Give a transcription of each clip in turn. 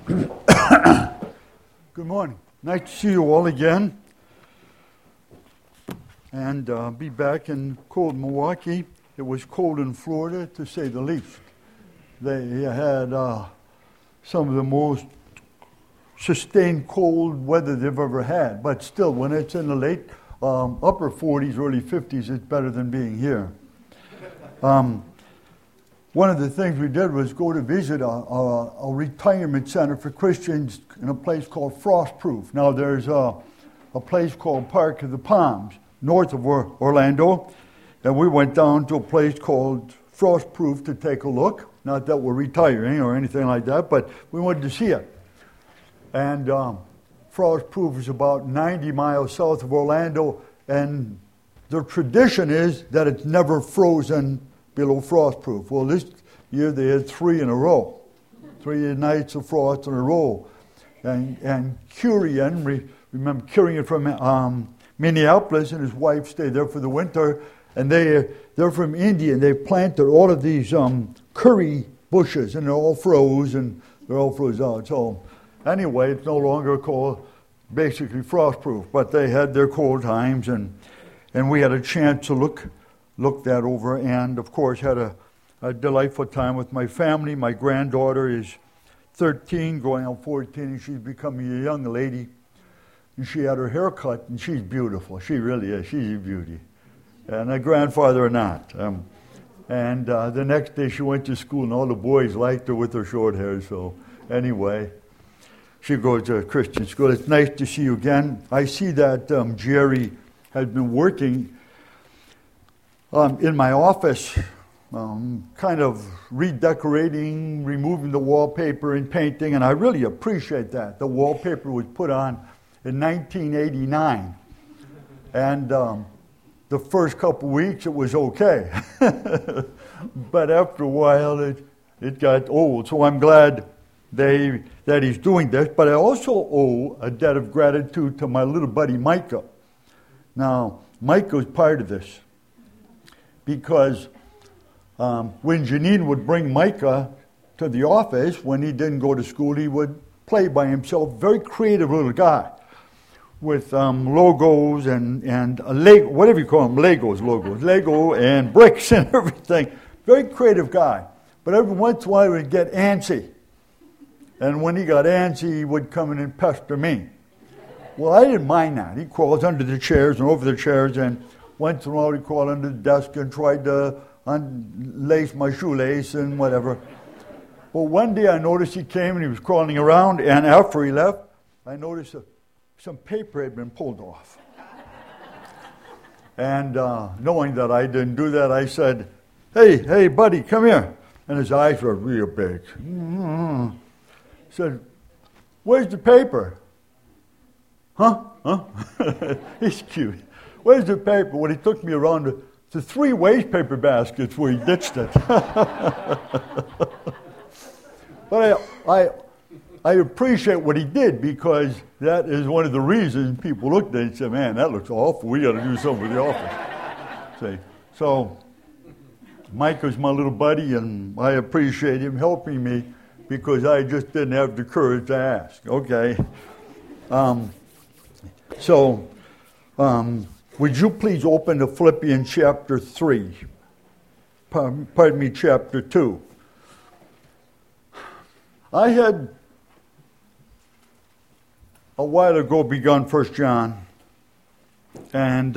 Good morning. Nice to see you all again. And be back in cold Milwaukee. It was cold in Florida, to say the least. They had some of the most sustained cold weather they've ever had. But still, when it's in the late upper 40s, early 50s, it's better than being here. One of the things we did was go to visit a retirement center for Christians in a place called Frostproof. Now, there's a place called Park of the Palms, north of Orlando, and we went down to a place called Frostproof to take a look. Not that we're retiring or anything like that, but we wanted to see it. And Frostproof is about 90 miles south of Orlando, and the tradition is that it's never frozen below frostproof. Well, this year they had 3 in a row, 3 nights of frost in a row. And Kurian, remember Kurian from Minneapolis, and his wife stayed there for the winter, and they're from India, and they planted all of these curry bushes, and they're all froze out. So anyway, it's no longer called basically frostproof, but they had their cold times, and we had a chance to look that over, and of course had a delightful time with my family. My granddaughter is 13, going on 14, and she's becoming a young lady. And she had her hair cut, and she's beautiful. She really is. She's a beauty. And a grandfather or not. And the next day she went to school, and all the boys liked her with her short hair. So anyway, she goes to a Christian school. It's nice to see you again. I see that Jerry has been working in my office, kind of redecorating, removing the wallpaper and painting, and I really appreciate that. The wallpaper was put on in 1989, and the first couple weeks it was okay, but after a while it got old, so I'm glad that he's doing this, but I also owe a debt of gratitude to my little buddy Micah. Now, Micah was part of this, because when Janine would bring Micah to the office, when he didn't go to school, he would play by himself. Very creative little guy with logos and Lego, whatever you call them, Lego and bricks and everything. Very creative guy. But every once in a while he would get antsy. And when he got antsy, he would come in and pester me. Well, I didn't mind that. He crawls under the chairs and over the chairs, and once in a while, he crawled under the desk and tried to unlace my shoelace and whatever. But one day I noticed he came and he was crawling around, and after he left, I noticed some paper had been pulled off. And knowing that I didn't do that, I said, hey, buddy, come here. And his eyes were real big. I said, where's the paper? Huh? He's cute. Where's the paper? Well, he took me around to 3 waste paper baskets where he ditched it. But I appreciate what he did, because that is one of the reasons people looked at it and said, man, that looks awful. We got to do something with the office. See? So Mike was my little buddy, and I appreciate him helping me, because I just didn't have the courage to ask. Okay. Would you please open to Philippians chapter 3? Pardon me, chapter 2. I had a while ago begun 1 John, and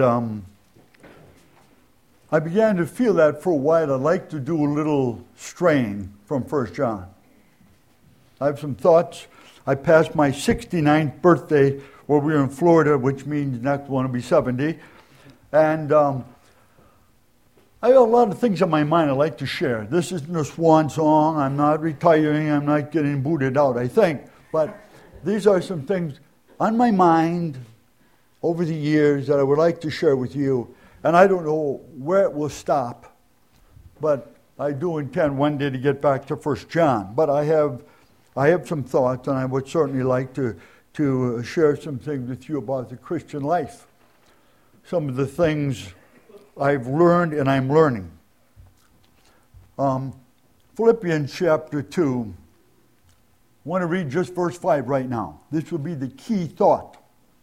I began to feel that for a while I'd like to do a little straying from 1 John. I have some thoughts. I passed my 69th birthday where we were in Florida, which means next one will be 70. And I have a lot of things on my mind I'd like to share. This isn't a swan song. I'm not retiring. I'm not getting booted out, I think. But these are some things on my mind over the years that I would like to share with you. And I don't know where it will stop, but I do intend one day to get back to 1 John. But I have some thoughts, and I would certainly like to share some things with you about the Christian life. Some of the things I've learned and I'm learning. Philippians chapter 2 want to read just verse 5 right now. This will be the key thought.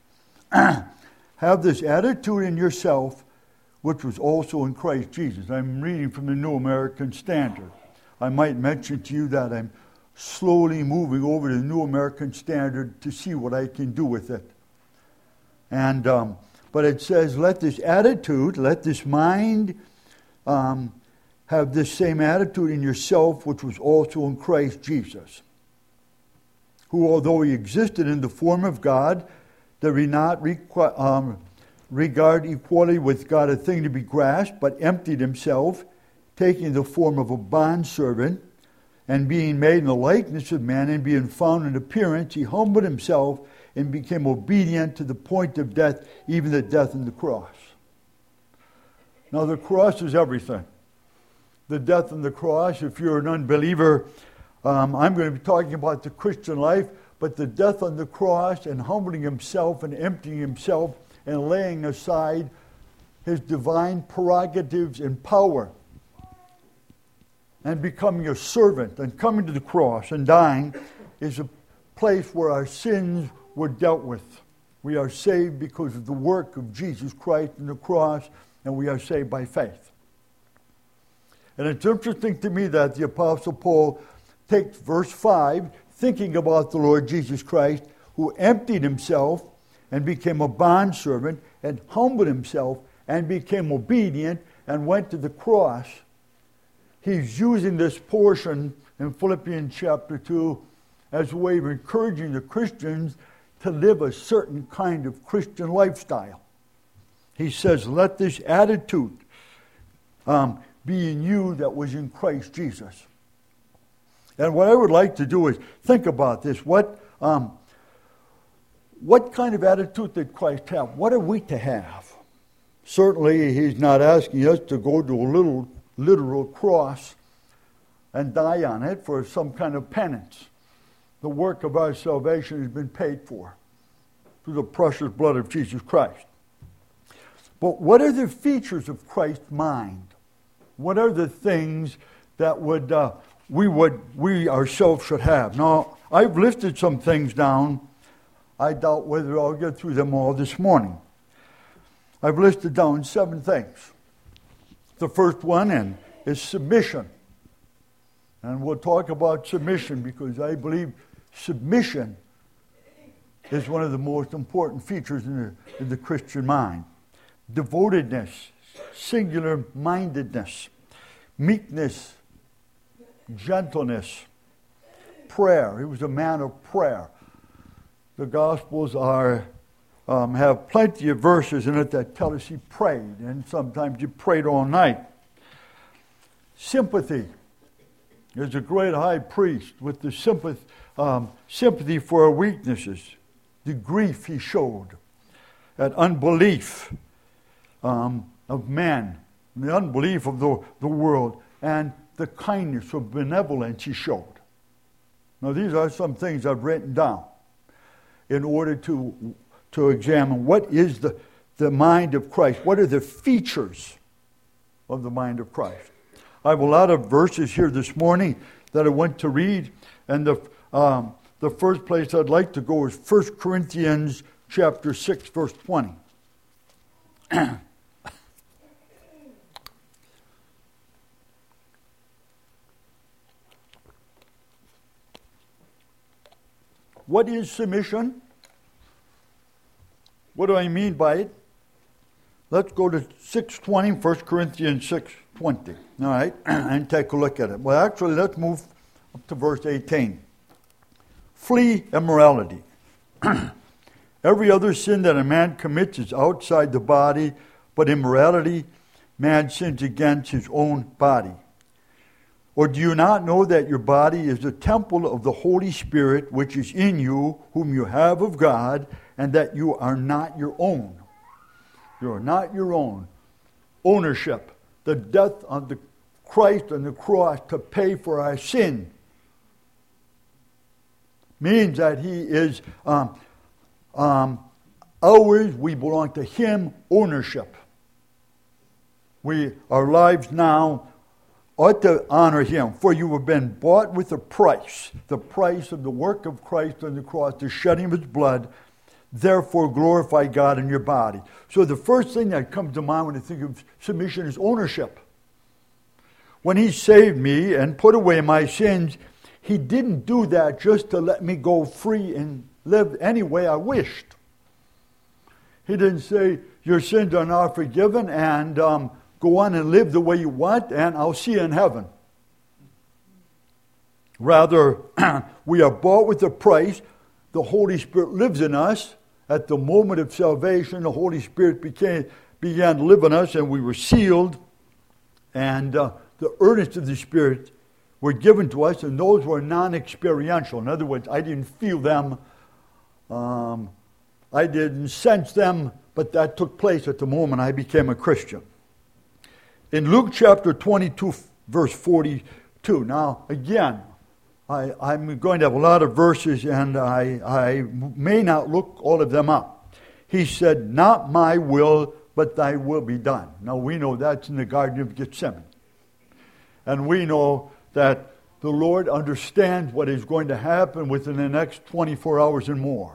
Have this attitude in yourself, which was also in Christ Jesus. I'm reading from the New American Standard. I might mention to you that I'm slowly moving over to the New American Standard to see what I can do with it. And but it says, let this attitude, let this mind have this same attitude in yourself, which was also in Christ Jesus, who, although he existed in the form of God, did not regard equality with God a thing to be grasped, but emptied himself, taking the form of a bondservant, and being made in the likeness of man, and being found in appearance, he humbled himself and became obedient to the point of death, even the death on the cross. Now the cross is everything. The death on the cross, if you're an unbeliever, I'm going to be talking about the Christian life, but the death on the cross and humbling himself and emptying himself and laying aside his divine prerogatives and power and becoming a servant and coming to the cross and dying is a place where our sins were dealt with. We are saved because of the work of Jesus Christ on the cross, and we are saved by faith. And it's interesting to me that the Apostle Paul takes verse 5, thinking about the Lord Jesus Christ, who emptied himself and became a bondservant and humbled himself and became obedient and went to the cross. He's using this portion in Philippians chapter 2 as a way of encouraging the Christians to live a certain kind of Christian lifestyle. He says, let this attitude be in you that was in Christ Jesus. And what I would like to do is think about this. What kind of attitude did Christ have? What are we to have? Certainly, he's not asking us to go to a little literal cross and die on it for some kind of penance. The work of our salvation has been paid for through the precious blood of Jesus Christ. But what are the features of Christ's mind? What are the things that we ourselves should have? Now, I've listed some things down. I doubt whether I'll get through them all this morning. I've listed down 7 things. The first one is submission. And we'll talk about submission because I believe submission is one of the most important features in the Christian mind. Devotedness, singular-mindedness, meekness, gentleness, prayer. He was a man of prayer. The Gospels have plenty of verses in it that tell us he prayed, and sometimes he prayed all night. Sympathy. There's a great high priest with the sympathy for our weaknesses, the grief he showed, that unbelief of men, the unbelief of the world, and the kindness or benevolence he showed. Now, these are some things I've written down in order to examine what is the mind of Christ. What are the features of the mind of Christ? I have a lot of verses here this morning that I want to read, and the first place I'd like to go is 1 Corinthians chapter 6, verse 20. What is submission? What do I mean by it? Let's go to 6:20, 1 Corinthians 6:20. All right, and take a look at it. Well, actually, let's move up to verse 18. Flee immorality. Every other sin that a man commits is outside the body, but immorality, man sins against his own body. Or do you not know that your body is the temple of the Holy Spirit, which is in you, whom you have of God, and that you are not your own? You are not your own. Ownership. The death of the Christ on the cross to pay for our sin means that he is ours. We belong to him. Ownership. Our lives now ought to honor him, for you have been bought with a price, the price of the work of Christ on the cross, the shedding of his blood. Therefore, glorify God in your body. So the first thing that comes to mind when I think of submission is ownership. When he saved me and put away my sins, he didn't do that just to let me go free and live any way I wished. He didn't say, your sins are now forgiven and go on and live the way you want and I'll see you in heaven. Rather, we are bought with a price. The Holy Spirit lives in us. At the moment of salvation, the Holy Spirit began to live in us and we were sealed. And the earnest of the Spirit were given to us, and those were non-experiential. In other words, I didn't feel them. I didn't sense them, but that took place at the moment I became a Christian. In Luke chapter 22, verse 42. Now, again, I'm going to have a lot of verses, and I may not look all of them up. He said, not my will, but thy will be done. Now, we know that's in the Garden of Gethsemane. And we know that the Lord understands what is going to happen within the next 24 hours and more.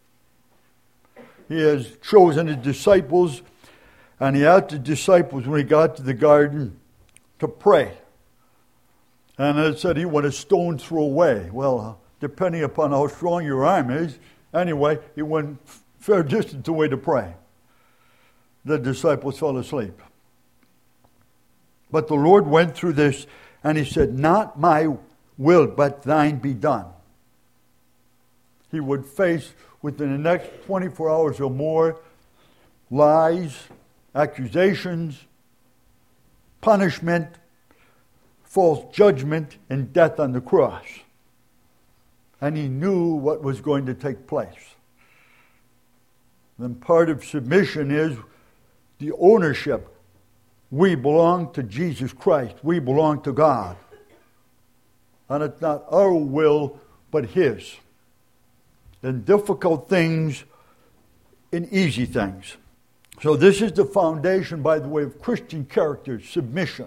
He has chosen his disciples, and he asked the disciples when he got to the garden to pray. And it said he went a stone's throw away. Well, depending upon how strong your arm is, anyway, he went fair distance away to pray. The disciples fell asleep. But the Lord went through this, and he said, not my will, but thine be done. He would face, within the next 24 hours or more, lies, accusations, punishment, false judgment, and death on the cross. And he knew what was going to take place. Then part of submission is the ownership. We belong to Jesus Christ. We belong to God. And it's not our will, but his. In difficult things, in easy things. So this is the foundation, by the way, of Christian character, submission.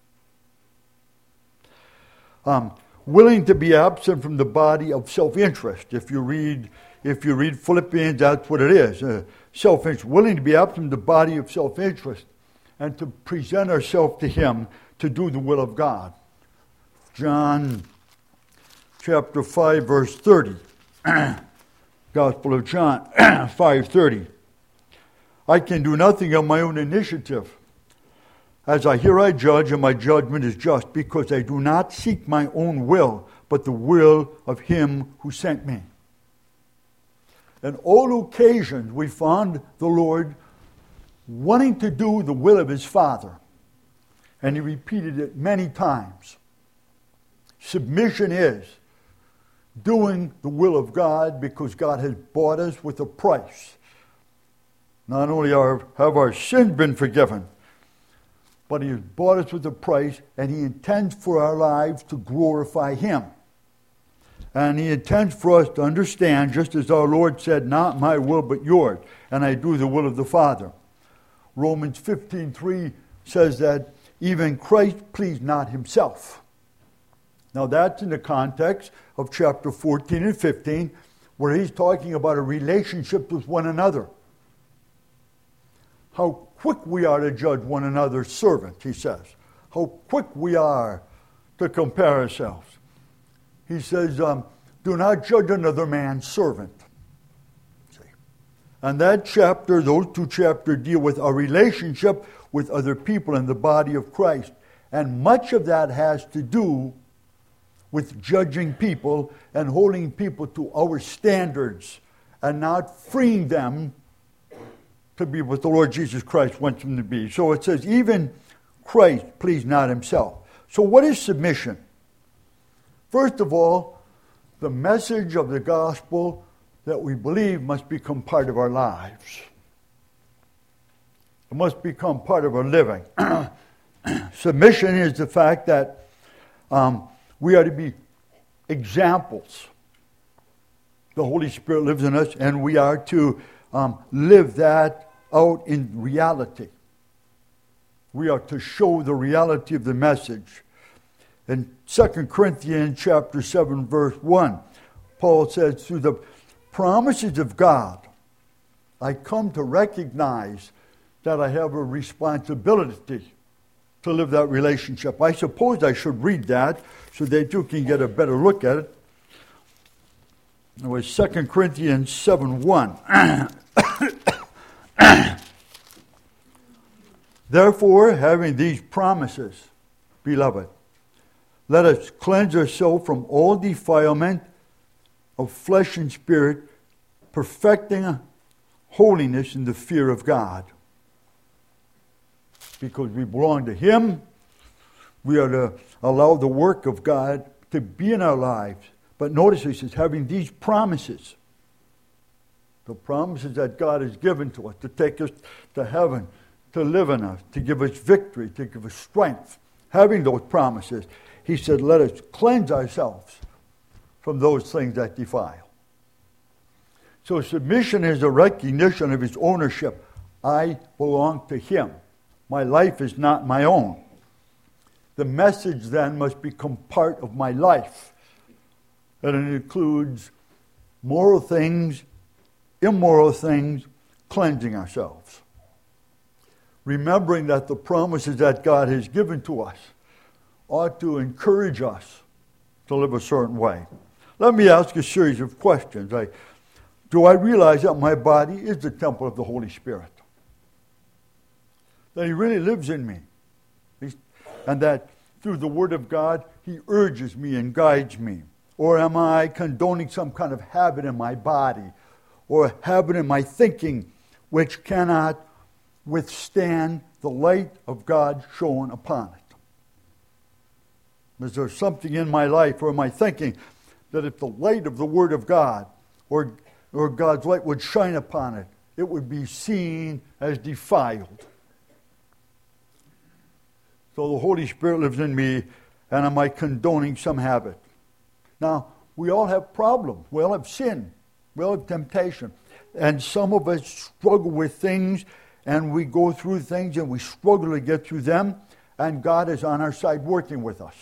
Willing to be absent from the body of self-interest. If you read Philippians, that's what it is. Self-interest. Willing to be absent from the body of self-interest and to present ourselves to him to do the will of God. John chapter 5, verse 30. Gospel of John 5:30. I can do nothing of my own initiative. As I judge, and my judgment is just, because I do not seek my own will, but the will of him who sent me. On all occasions, we found the Lord wanting to do the will of his Father. And he repeated it many times. Submission is doing the will of God because God has bought us with a price. Not only have our sins been forgiven, but he has bought us with a price, and he intends for our lives to glorify him. And he intends for us to understand, just as our Lord said, not my will but yours, and I do the will of the Father. Romans 15:3 says that even Christ pleased not himself. Now that's in the context of chapter 14 and 15, where he's talking about a relationship with one another. How quick we are to judge one another's servant, he says. How quick we are to compare ourselves. He says, do not judge another man's servant. See? And that chapter, those two chapters deal with our relationship with other people in the body of Christ. And much of that has to do with judging people and holding people to our standards and not freeing them to be what the Lord Jesus Christ wants them to be. So it says, even Christ pleased not himself. So what is submission? First of all, the message of the gospel that we believe must become part of our lives. It must become part of our living. Submission is the fact that we are to be examples. The Holy Spirit lives in us, and we are to live that out in reality. We are to show the reality of the message. In 2 Corinthians chapter 7, verse 1, Paul says, through the promises of God, I come to recognize that I have a responsibility to live that relationship. I suppose I should read that so that you can get a better look at it. It was 2 Corinthians 7:1. Therefore, having these promises, beloved, let us cleanse ourselves from all defilement of flesh and spirit, perfecting holiness in the fear of God. Because we belong to Him, we are to allow the work of God to be in our lives. But notice he says, having these promises, the promises that God has given to us, to take us to heaven, to live in us, to give us victory, to give us strength. Having those promises, he said, let us cleanse ourselves from those things that defile. So submission is a recognition of his ownership. I belong to him. My life is not my own. The message then must become part of my life. And it includes moral things, immoral things, cleansing ourselves. Remembering that the promises that God has given to us ought to encourage us to live a certain way. Let me ask a series of questions. Do I realize that my body is the temple of the Holy Spirit? That He really lives in me. And that through the Word of God, He urges me and guides me. Or am I condoning some kind of habit in my body or a habit in my thinking which cannot withstand the light of God shone upon it? Is there something in my life or my thinking that if the light of the Word of God or God's light would shine upon it, it would be seen as defiled? So the Holy Spirit lives in me, and am I condoning some habit? Now, we all have problems. We all have sin. We all have temptation. And some of us struggle with things, and we go through things, and we struggle to get through them, and God is on our side working with us.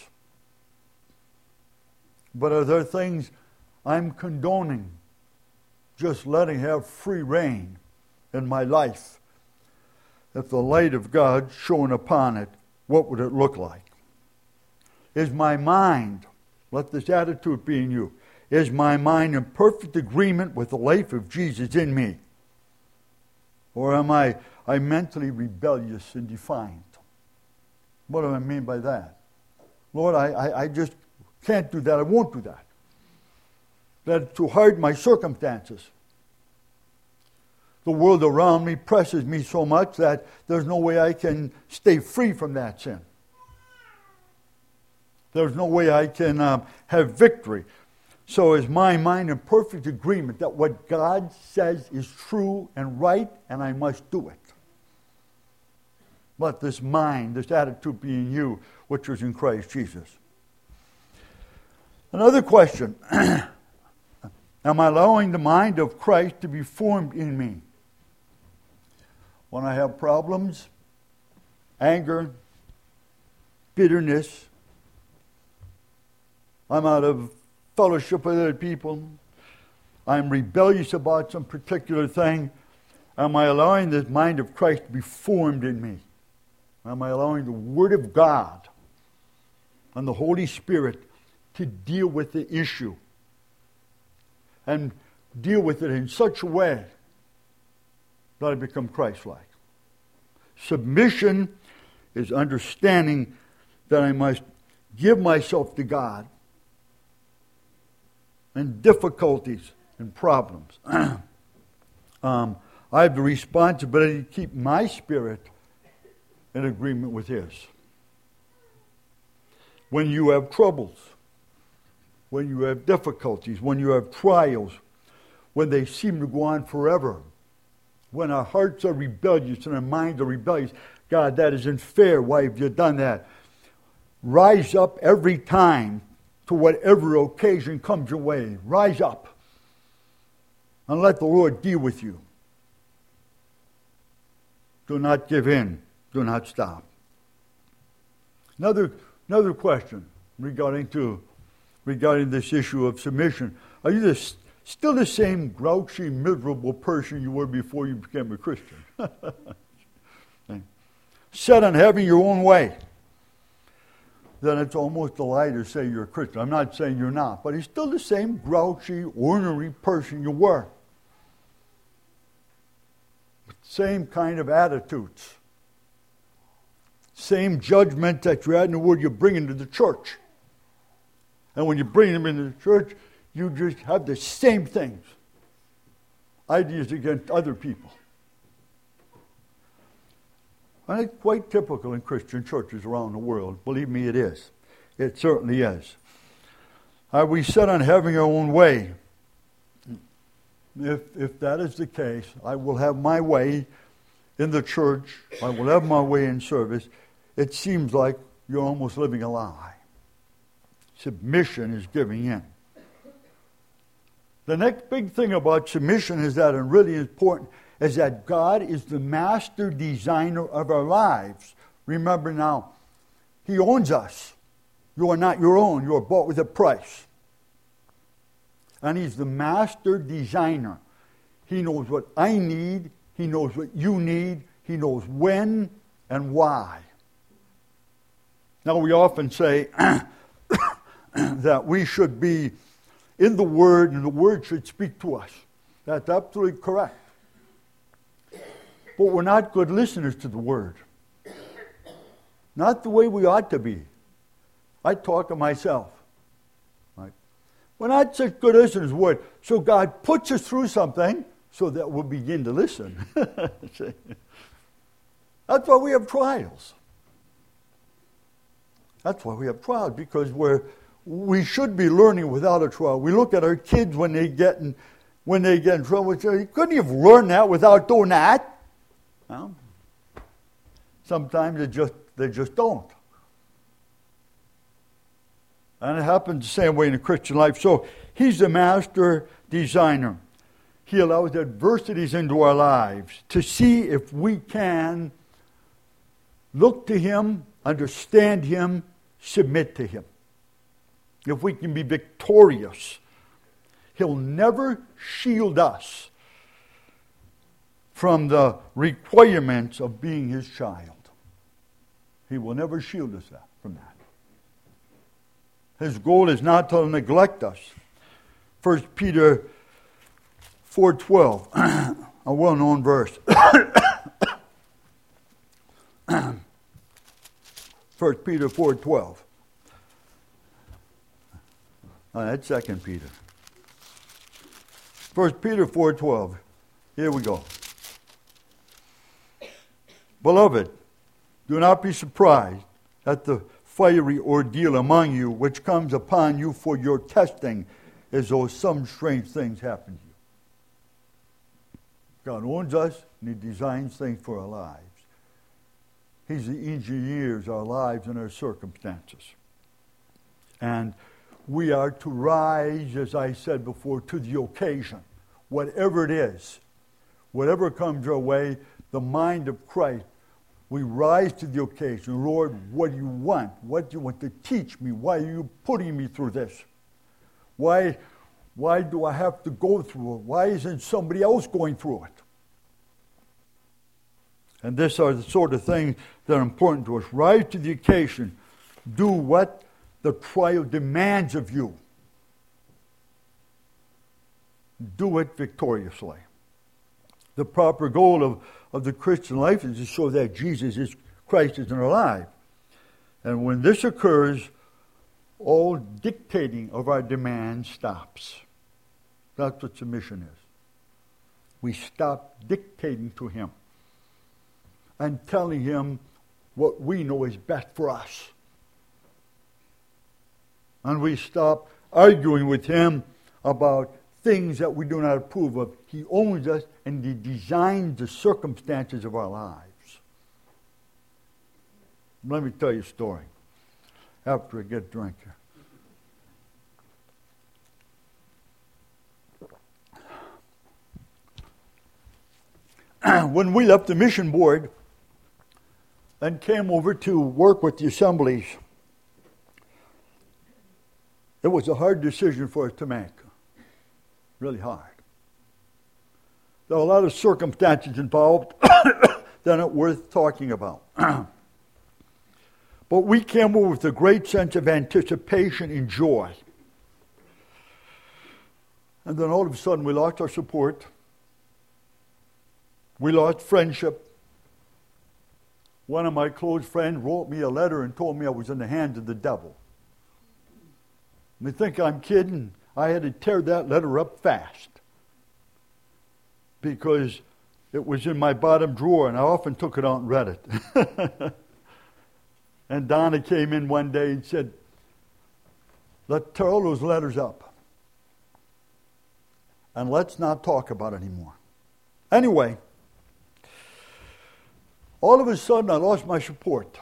But are there things I'm condoning, just letting have free reign in my life? If the light of God shone upon it, what would it look like? Is my mind, let this attitude be in you, is my mind in perfect agreement with the life of Jesus in me? Or am I mentally rebellious and defiant? What do I mean by that? Lord, I just can't do that. I won't do that. That's too hard, my circumstances. The world around me presses me so much that there's no way I can stay free from that sin. There's no way I can have victory. So is my mind in perfect agreement that what God says is true and right, and I must do it? Let this mind, this attitude be in you, which was in Christ Jesus. Another question. Am I allowing the mind of Christ to be formed in me? When I have problems, anger, bitterness, I'm out of fellowship with other people, I'm rebellious about some particular thing, am I allowing the mind of Christ to be formed in me? Am I allowing the Word of God and the Holy Spirit to deal with the issue and deal with it in such a way that I become Christ-like? Submission is understanding that I must give myself to God in difficulties and problems. I have the responsibility to keep my spirit in agreement with His. When you have troubles, when you have difficulties, when you have trials, when they seem to go on forever, when our hearts are rebellious and our minds are rebellious, God, that isn't fair. Why have you done that? Rise up every time to whatever occasion comes your way. Rise up and let the Lord deal with you. Do not give in. Do not stop. Another question. regarding this issue of submission. Are you still the same grouchy, miserable person you were before you became a Christian? Set on having your own way. Then it's almost a lie to say you're a Christian. I'm not saying you're not, but he's still the same grouchy, ornery person you were. Same kind of attitudes. Same judgment that you had in the word you bring into the church. And when you bring them into the church, you just have the same things. Ideas against other people. And it's quite typical in Christian churches around the world. Believe me, it is. It certainly is. Are we set on having our own way? If that is the case, I will have my way in the church. I will have my way in service. It seems like you're almost living a lie. Submission is giving in. The next big thing about submission is that, and really important, is that God is the master designer of our lives. Remember now, He owns us. You are not your own. You are bought with a price. And He's the master designer. He knows what I need. He knows what you need. He knows when and why. Now, we often say that we should be in the Word, and the Word should speak to us. That's absolutely correct. But we're not good listeners to the Word. Not the way we ought to be. I talk to myself. Right? We're not such good listeners to the Word. So God puts us through something so that we'll begin to listen. That's why we have trials. That's why we have trials, because we should be learning without a trial. We look at our kids when they get in trouble. We say, couldn't you have learned that without doing that? Well, sometimes they just don't. And it happens the same way in the Christian life. So He's the master designer. He allows adversities into our lives to see if we can look to Him, understand Him, submit to Him. If we can be victorious, He'll never shield us from the requirements of being His child. He will never shield us from that. His goal is not to neglect us. 1 Peter 4:12, a well-known verse. 1 Peter 4:12. That's 2 Peter. 1 Peter 4:12. Here we go. Beloved, do not be surprised at the fiery ordeal among you, which comes upon you for your testing, as though some strange things happen to you. God owns us, and He designs things for our lives. He's the engineers our lives and our circumstances. And we are to rise, as I said before, to the occasion. Whatever it is, whatever comes our way, the mind of Christ, we rise to the occasion. Lord, what do you want? What do you want to teach me? Why are you putting me through this? Why do I have to go through it? Why isn't somebody else going through it? And these are the sort of things that are important to us. Rise to the occasion. Do what the trial demands of you. Do it victoriously. The proper goal of the Christian life is to show that Christ is in our life. And when this occurs, all dictating of our demands stops. That's what submission is. We stop dictating to Him and telling Him what we know is best for us. And we stop arguing with Him about things that we do not approve of. He owns us, and He designs the circumstances of our lives. Let me tell you a story after I get a drink here. When we left the mission board and came over to work with the assemblies, It was a hard decision for us to make. Really hard. There were a lot of circumstances involved that aren't worth talking about. But we came over with a great sense of anticipation and joy. And then all of a sudden we lost our support. We lost friendship. One of my close friends wrote me a letter and told me I was in the hands of the devil. You think I'm kidding? I had to tear that letter up fast because it was in my bottom drawer and I often took it out and read it. And Donna came in one day and said, let's tear all those letters up and let's not talk about it anymore. Anyway, all of a sudden I lost my support.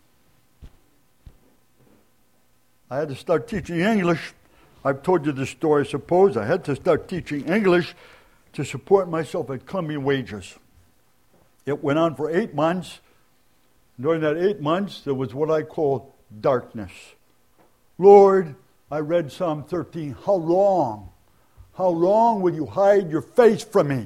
I had to start teaching English. I've told you this story, I suppose. I had to start teaching English to support myself at Columbian wages. It went on for 8 months. During that 8 months, there was what I call darkness. Lord, I read Psalm 13. How long? How long will you hide your face from me?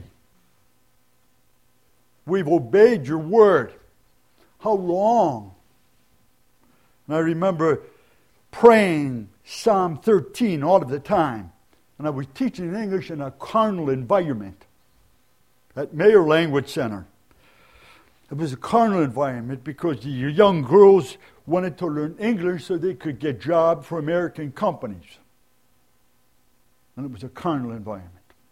We've obeyed your word. How long? And I remember praying Psalm 13 all of the time. And I was teaching English in a carnal environment at Mayer Language Center. It was a carnal environment because the young girls wanted to learn English so they could get jobs for American companies. And it was a carnal environment.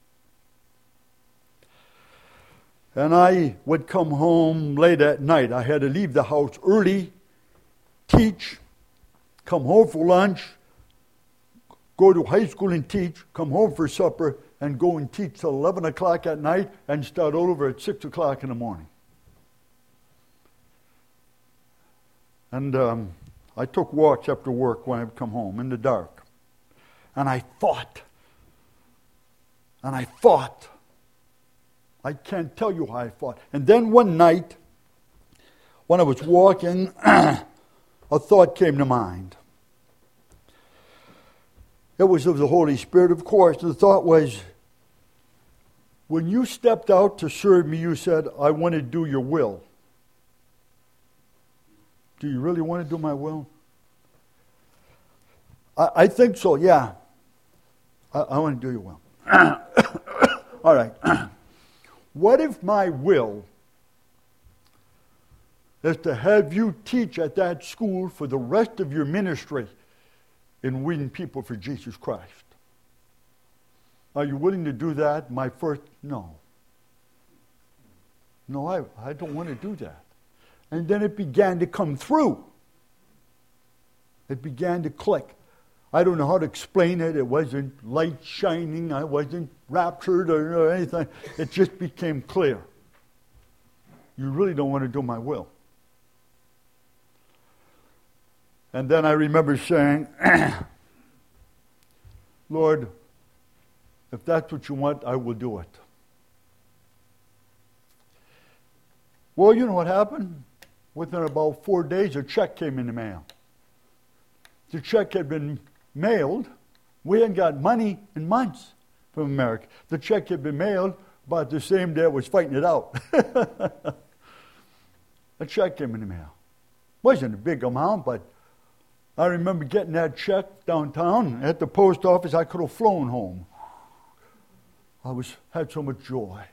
And I would come home late at night. I had to leave the house early, teach, come home for lunch, go to high school and teach, come home for supper, and go and teach till 11 o'clock at night and start all over at 6 o'clock in the morning. And I took walks after work when I would come home in the dark. And I fought. And I fought. I can't tell you how I fought. And then one night, when I was walking, a thought came to mind. It was of the Holy Spirit, of course. The thought was, when you stepped out to serve me, you said, I want to do your will. Do you really want to do my will? I think so, yeah. I want to do your will. All right. What if my will is to have you teach at that school for the rest of your ministry in winning people for Jesus Christ? Are you willing to do that? No. No, I don't want to do that. And then it began to come through. It began to click. I don't know how to explain it. It wasn't light shining. I wasn't raptured or anything. It just became clear. You really don't want to do my will. And then I remember saying, Lord, if that's what you want, I will do it. Well, you know what happened? Within about 4 days, a check came in the mail. The check had been mailed. We hadn't got money in months from America. The check had been mailed about the same day I was fighting it out. A check came in the mail. Wasn't a big amount, but I remember getting that check downtown at the post office. I could have flown home. I had so much joy.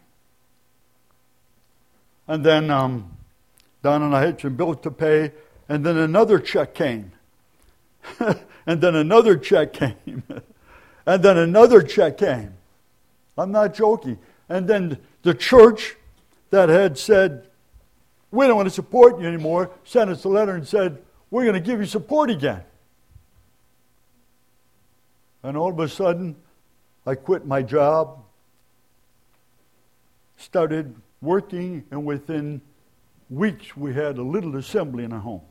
And then Don and I had some bills to pay, and then another check came. And then another check came. And then another check came. I'm not joking. And then the church that had said, we don't want to support you anymore, sent us a letter and said, we're going to give you support again. And all of a sudden, I quit my job, started working, and within weeks we had a little assembly in our home.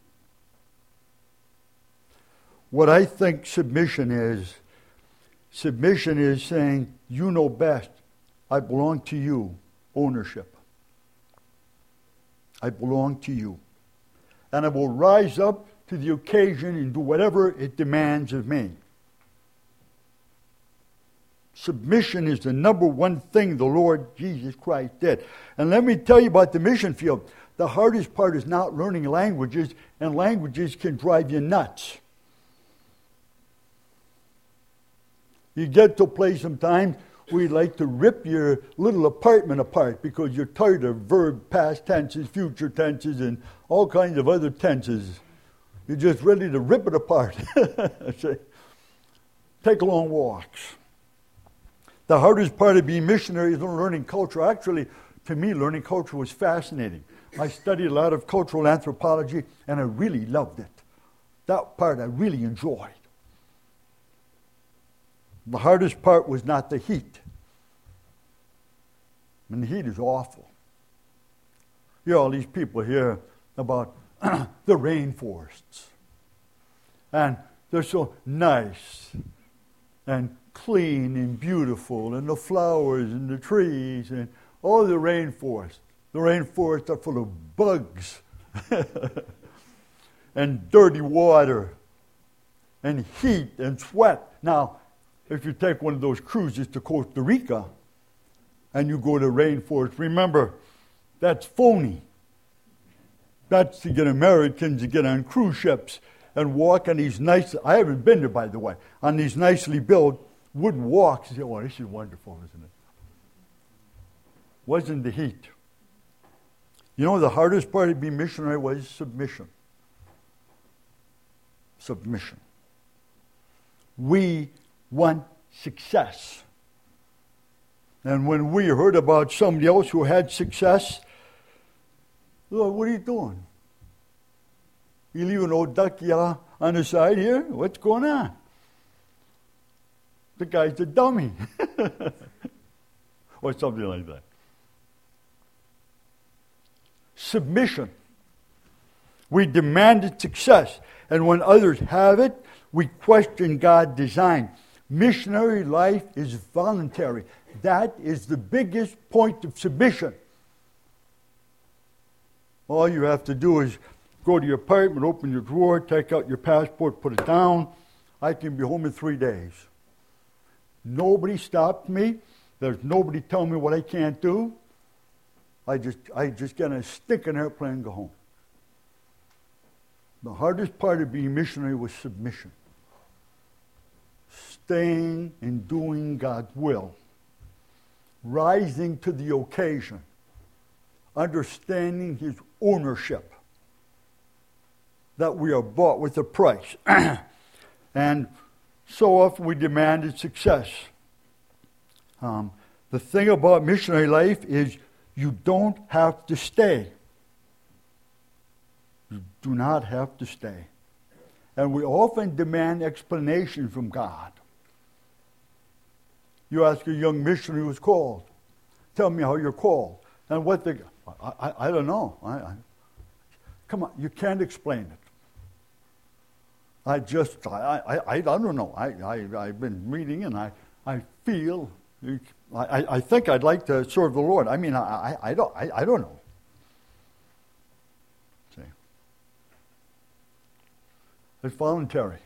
What I think submission is saying, you know best. I belong to you. Ownership. I belong to you. And I will rise up to the occasion and do whatever it demands of me. Submission is the number one thing the Lord Jesus Christ did. And let me tell you about the mission field. The hardest part is not learning languages, and languages can drive you nuts. You get to a place sometimes where you'd like to rip your little apartment apart because you're tired of verb, past tenses, future tenses, and all kinds of other tenses. You're just ready to rip it apart. Take long walks. The hardest part of being missionary is learning culture. Actually, to me, learning culture was fascinating. I studied a lot of cultural anthropology, and I really loved it. That part I really enjoyed. The hardest part was not the heat. And the heat is awful. You know, all these people hear about the rainforests. And they're so nice and clean and beautiful, and the flowers and the trees and all the rainforest. The rainforests are full of bugs and dirty water and heat and sweat. Now, if you take one of those cruises to Costa Rica and you go to rainforest, remember, that's phony. That's to get Americans to get on cruise ships and walk on these nice, I haven't been there, by the way, on these nicely built wooden walks. You say, oh, this is wonderful, isn't it? Wasn't the heat. You know, the hardest part of being missionary was submission. Submission. We want success. And when we heard about somebody else who had success, Lord, what are you doing? You leaving old ducky on the side here? What's going on? The guy's a dummy. Or something like that. Submission. We demanded success. And when others have it, we question God's design. Missionary life is voluntary. That is the biggest point of submission. All you have to do is go to your apartment, open your drawer, take out your passport, put it down. I can be home in 3 days. Nobody stopped me. There's nobody telling me what I can't do. I just get on a stinking airplane and go home. The hardest part of being missionary was submission. Staying and doing God's will. Rising to the occasion. Understanding His ownership. That we are bought with a price. And so often we demanded success. The thing about missionary life is you don't have to stay. You do not have to stay. And we often demand explanation from God. You ask a young missionary who's called, tell me how you're called. And what they, I don't know. Come on, you can't explain it. I don't know. I've been reading and I feel, I think I'd like to serve the Lord. I mean, I don't know. See? It's voluntary.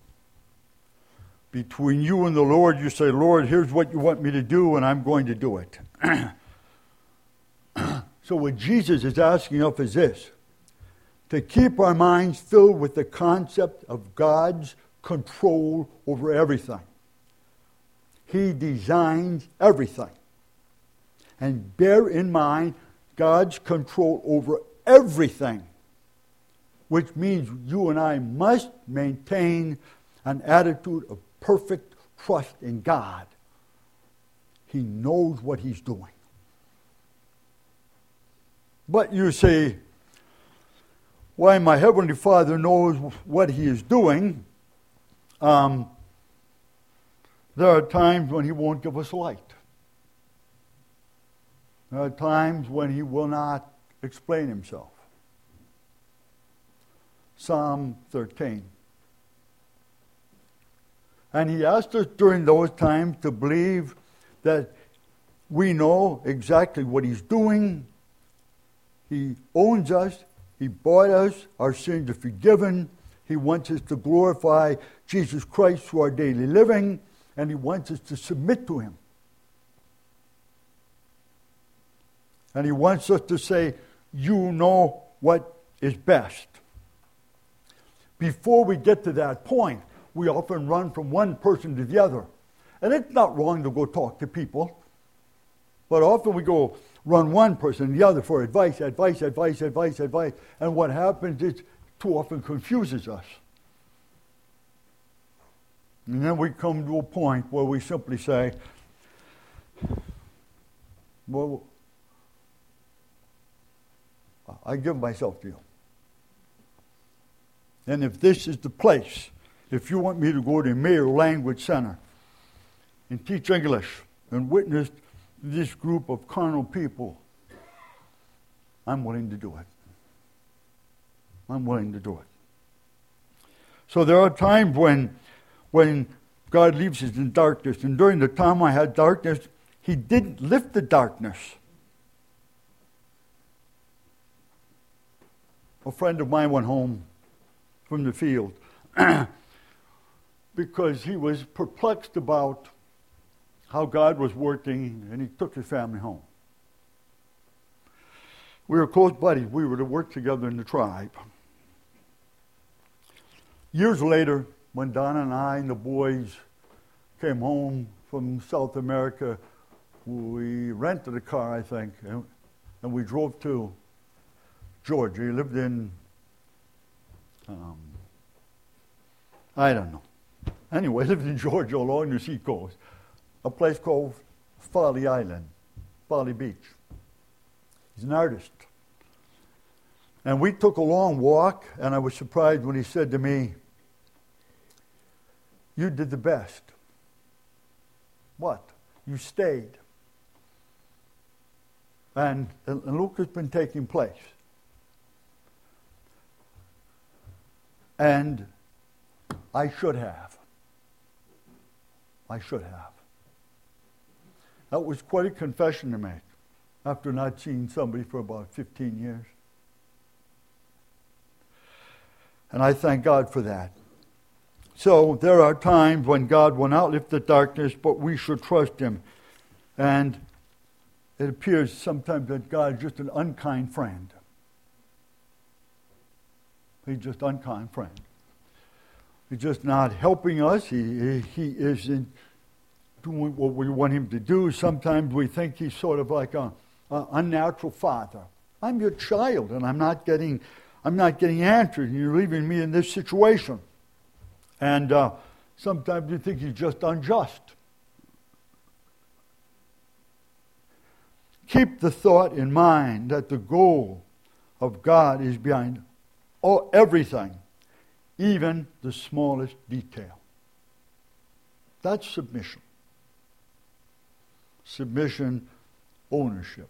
Between you and the Lord, you say, Lord, here's what you want me to do, and I'm going to do it. So what Jesus is asking of is this: to keep our minds filled with the concept of God's control over everything. He designs everything. And bear in mind God's control over everything, which means you and I must maintain an attitude of perfect trust in God. He knows what He's doing. But you say, why, my Heavenly Father knows what He is doing. There are times when He won't give us light. There are times when He will not explain Himself. Psalm 13. And He asked us during those times to believe that we know exactly what He's doing. He owns us. He bought us. Our sins are forgiven. He wants us to glorify Jesus Christ through our daily living. and He wants us to submit to Him. And He wants us to say, you know what is best. Before we get to that point, we often run from one person to the other. And it's not wrong to go talk to people. But often we go run one person and the other for advice. And what happens is too often confuses us. And then we come to a point where we simply say, well, I give myself to you. And if this is the place, if you want me to go to Mayo Language Center and teach English and witness this group of carnal people, I'm willing to do it. I'm willing to do it. So there are times when God leaves us in darkness. And during the time I had darkness, He didn't lift the darkness. A friend of mine went home from the field because he was perplexed about how God was working, and he took his family home. We were close buddies. We were to work together in the tribe. Years later, when Donna and I and the boys came home from South America, we rented a car, I think, and we drove to Georgia. He lived in, I don't know. Anyway, he lived in Georgia along the seacoast, a place called Folly Island, Folly Beach. He's an artist. And we took a long walk, and I was surprised when he said to me, "You did the best." What? You stayed. And look what's been taking place. And I should have. That was quite a confession to make after not seeing somebody for about 15 years. And I thank God for that. So there are times when God will not lift the darkness, but we should trust Him. And it appears sometimes that God is just an unkind friend. He's just an unkind friend. He's just not helping us. He isn't doing what we want Him to do. Sometimes we think He's sort of like an unnatural father. I'm your child, and I'm not getting answers, and you're leaving me in this situation. And sometimes you think He's just unjust. Keep the thought in mind that the goal of God is behind everything, even the smallest detail. That's submission. Submission, ownership.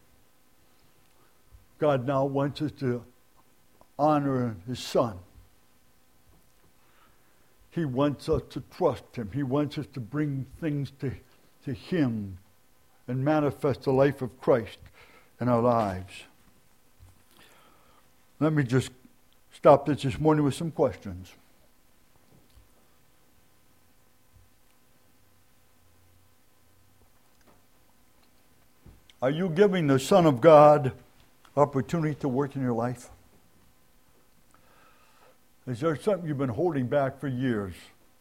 God now wants us to honor His Son. He wants us to trust Him. He wants us to bring things to Him and manifest the life of Christ in our lives. Let me just stop this morning with some questions. Are you giving the Son of God opportunity to work in your life? Is there something you've been holding back for years?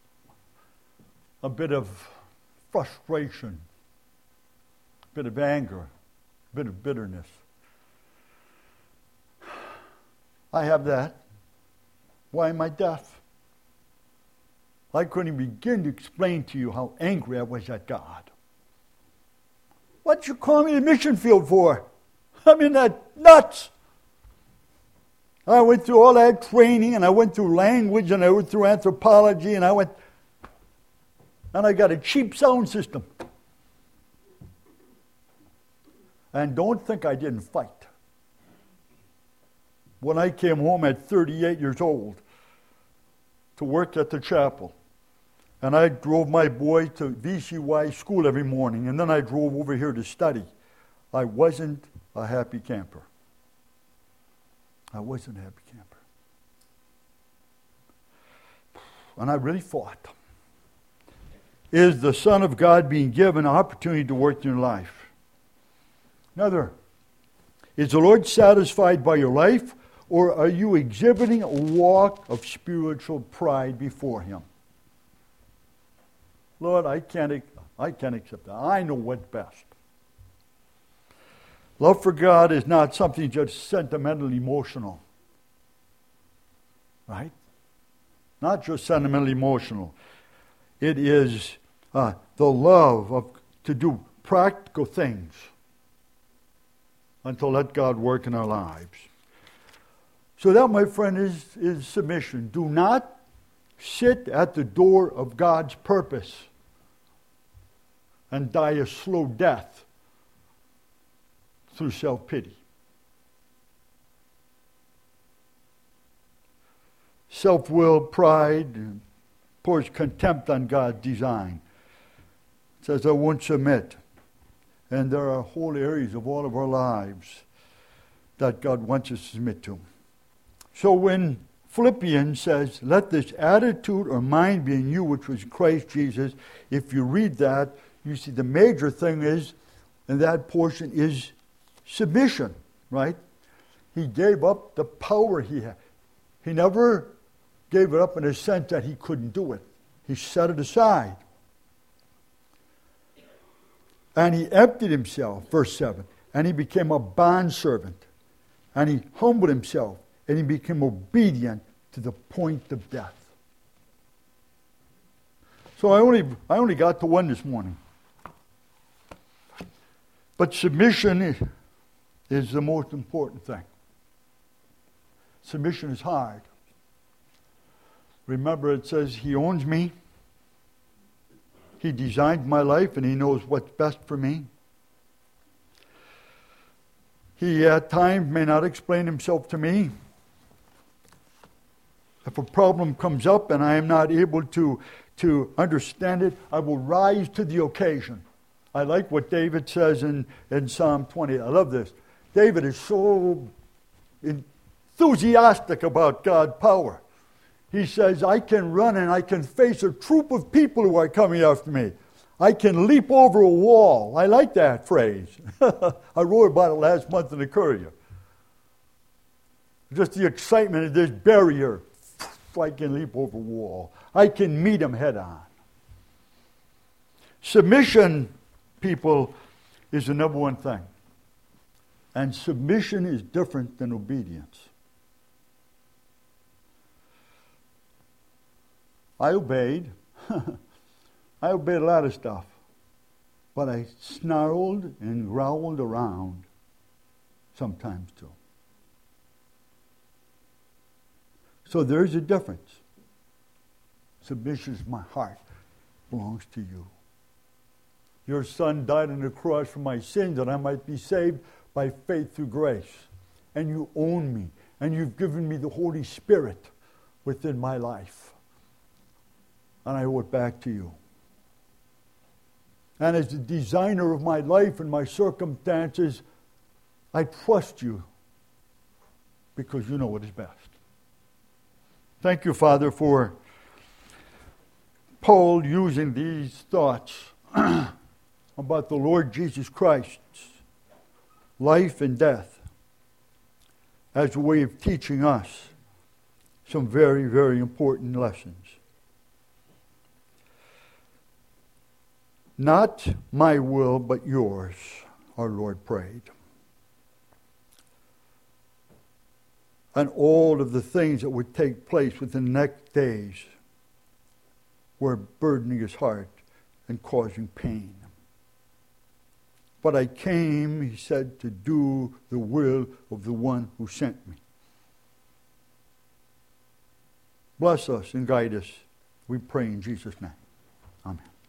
A bit of frustration, a bit of anger, a bit of bitterness. I have that. Why am I deaf? I couldn't begin to explain to you how angry I was at God. What'd you call me to the mission field for? I mean, that's nuts. I went through all that training, and I went through language, and I went through anthropology, and I got a cheap sound system. And don't think I didn't fight. When I came home at 38 years old to work at the chapel, and I drove my boy to VCY school every morning, and then I drove over here to study, I wasn't a happy camper. I wasn't a happy camper. And I really fought. is the Son of God being given an opportunity to work in your life. Another, is the Lord satisfied by your life, or are you exhibiting a walk of spiritual pride before Him? Lord, I can't accept that. I know what's best. Love for God is not something just sentimental, emotional. Right? Not just sentimental, emotional. It is the love to do practical things and to let God work in our lives. So that, my friend, is submission. Do not sit at the door of God's purpose and die a slow death through self-pity. Self-will, pride, pours contempt on God's design. It says, I won't submit. And there are whole areas of all of our lives that God wants us to submit to. So when Philippians says, let this attitude or mind be in you, which was Christ Jesus, if you read that, you see the major thing is, and that portion is submission, right? He gave up the power he had. He never gave it up in a sense that he couldn't do it. He set it aside. And he emptied himself, verse 7, and he became a bondservant. And he humbled himself, and he became obedient to the point of death. So I only got to one this morning. But submission is the most important thing. Submission is hard. Remember, it says He owns me. He designed my life, and He knows what's best for me. He at times may not explain Himself to me. If a problem comes up and I am not able to understand it, I will rise to the occasion. I like what David says in Psalm 20. I love this. David is so enthusiastic about God's power. He says, I can run and I can face a troop of people who are coming after me. I can leap over a wall. I like that phrase. I wrote about it last month in the Courier. Just the excitement of this barrier. I can leap over a wall. I can meet him head on. Submission, people, is the number one thing. And submission is different than obedience. I obeyed. I obeyed a lot of stuff. But I snarled and growled around sometimes too. So there's a difference. Submission is my heart. Belongs to you. Your Son died on the cross for my sins that I might be saved by faith through grace. And you own me. And you've given me the Holy Spirit within my life. And I owe it back to you. And as the designer of my life and my circumstances, I trust you because you know what is best. Thank you, Father, for Paul using these thoughts about the Lord Jesus Christ's life and death as a way of teaching us some very, very important lessons. Not my will, but yours, our Lord prayed. And all of the things that would take place within the next days were burdening his heart and causing pain. But I came, he said, to do the will of the one who sent me. Bless us and guide us, we pray in Jesus' name. Amen.